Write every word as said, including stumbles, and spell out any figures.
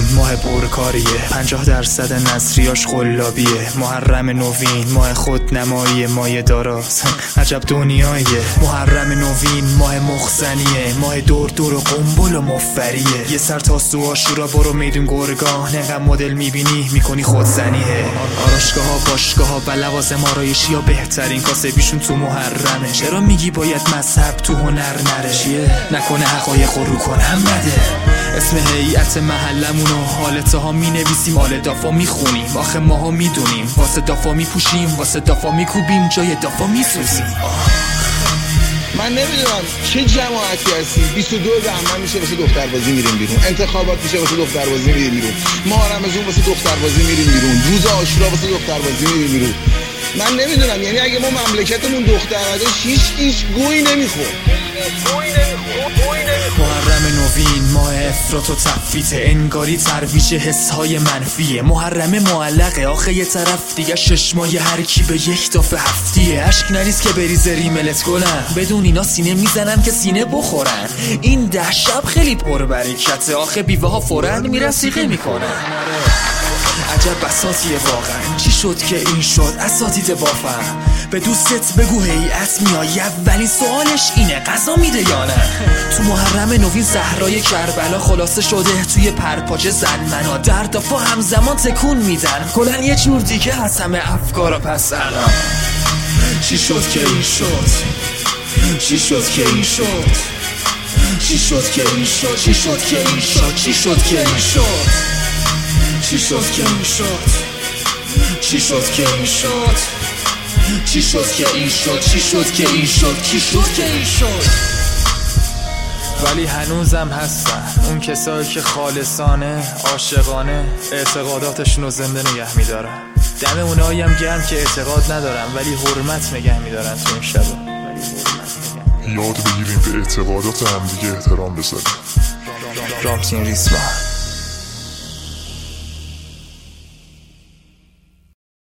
ماه پرکاریه، پنجاه درصد نصریاش قلابیه. محرم نوین ماه خودنماییه، ماه داراست عجب دنیاییه. محرم نوین ماه مخزنیه، ماه دور دور و قنبل و مفریه. یه سر تا سو آشورا برو میدون گرگان، انقدر مدل میبینی میکنی خودزنیه. آراشگاه ها باشگاه ها و لوازم آرایشی ها بهترین کاسبیشون تو محرمه. چرا میگی باید مذهب تو هنر نره؟ چیه؟ نکنه حقایق رو کنم نده. اسم هیئت محلمونو حالته ها می نویسیم، مال دافا می خونیم. آخه ماها می دونیم واسه دافا می پوشیم، واسه دافا می کوبیم، جای دافا می سوزیم. من نمیدونم چه جماعتی هستی. بیست و دو بهمن میشه واسه دختربازی میریم بیرون، انتخابات میشه واسه دختربازی میریم بیرون، ماه رمضان واسه دختربازی میریم بیرون، روز عاشورا واسه دختربازی میریم بیرون. من نمیدونم، یعنی اگه ما مملکتمون دختر نداشت هیچ هیچ گویی نمیخورد. محرم نوین ماه افراط و تفریط، انگاری ترویج حسهای منفیه. محرم معلقه آخه یه طرف دیگه شش ماه هر کی به یک دافه هفتیه. اشک نریز که بریزه ریملت کنن، بدون اینا سینه میزنن که سینه بخورن. این ده شب خیلی پربرکته، آخه بیوه ها فوراً میرن سیغه میکنن. عجب بساطیه واقعا، چی شد که این شد اساتید بافم؟ به دوستت بگو هیئت میای، اولین سوالش اینه غذا میده یا نه؟ تو محرم نوین زهرای کربلا خلاصه شده توی پرپاچه زنمنا، در دافا همزمان تکون میدن، کلن یه جور دیگه هست همه افکارا پس الان. چی شد که این شد؟ چی شد که این شد؟ چی شد که این شد؟ چی شد که این شد؟ چی شد که این شد؟ چی شد که این شد؟ چی شد که این شد؟ چی شد که این شد؟ چی شد که این شد؟ چی شد که این شد؟ ولی هنوزم هستن اون کسایی که خالصانه عاشقانه اعتقاداتشون رو زنده نگه میدارن. دم اونایی هم گرم که اعتقاد ندارن ولی حرمت نگه میدارن تو این شبا. یاد بگیریم به اعتقادات همدیگه احترام بذاریم. رامتین ریسمان.